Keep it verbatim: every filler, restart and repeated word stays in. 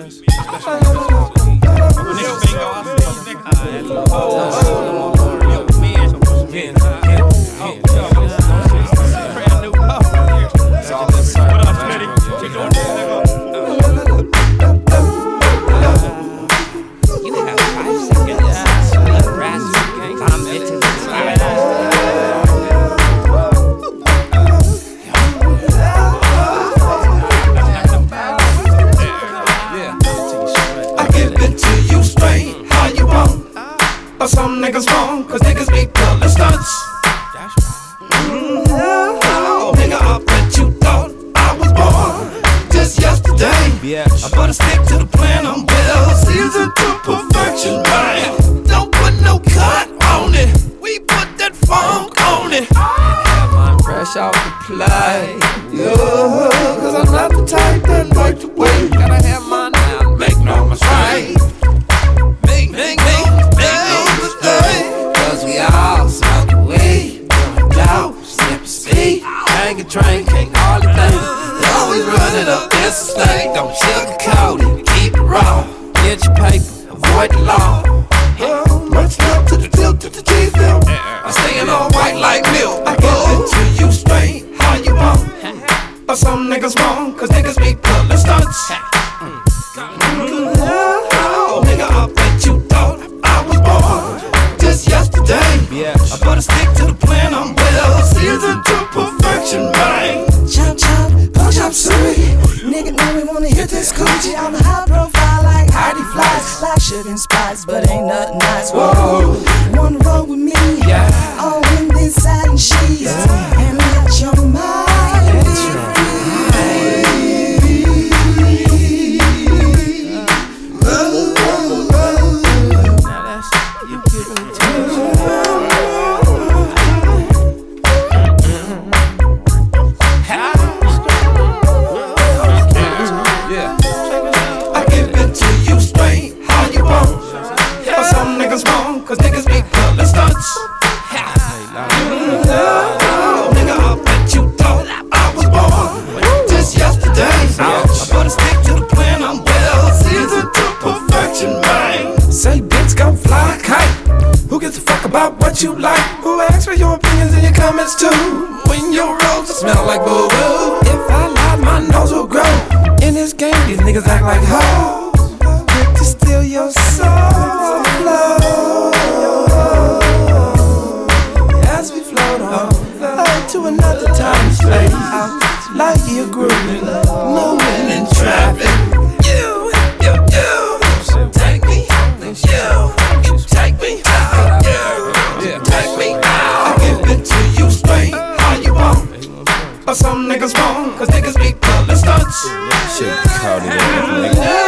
sense? Niggas been go out some niggas wrong, cause niggas be pulling stunts. Mm-hmm. Oh, nigga, I bet you thought I was born just yesterday. I better stick to the plan, I'm well seasoned to perfection, man. Don't put no cut on it, we put that funk on it. Have mine fresh off the plate, yeah, cause I'm not the type that like to wait. Gotta have mine now, make no mistake. Make, make, make, make no mistake. Cause we all smoke weed, dope, sip and speed, hang and drink, can't hardly think. Always running up this state, don't sugarcoat it, keep it raw. Get your paper, avoid the law. Oh, much love to the tilt, to the G-Film. I'm staying all white like milk. I give it to you straight, how you want. But some niggas wrong, cause niggas be pulling stunts. Mm-hmm. Oh, nigga, I bet you thought I was born just yesterday. I better stick to the plan, I'm well seasoned to perfection, man. Chop chop, pork chop suey. Nigga know we wanna hit this coochie. I'm a high profile like Hardy Flies, like sugar and spice, but ain't nothing nice. Whoa, wanna roll with me? Yeah. All in this side and sheets, yeah. And let your mind be free. Cause niggas be pulling stunts. Oh, nigga, I bet you thought I was born just yesterday. I better stick to the plan, I'm well seasoned to perfection, man. Say bitch, go fly a kite. Who gives a fuck about what you like? Who asks for your opinions and your comments too? When your roses smell like boo-boo. If I lie, my nose will grow. In this game, these niggas act like hoes. Quick to steal your soul, flow. As we float on up to another time and space, like you're grooving, moving in traffic. You, you, you, take me, you, you take me out, you, take me out. I give it to you straight, how you want. But some niggas wrong, cause niggas be pulling stunts. Shit, caught it in, nigga.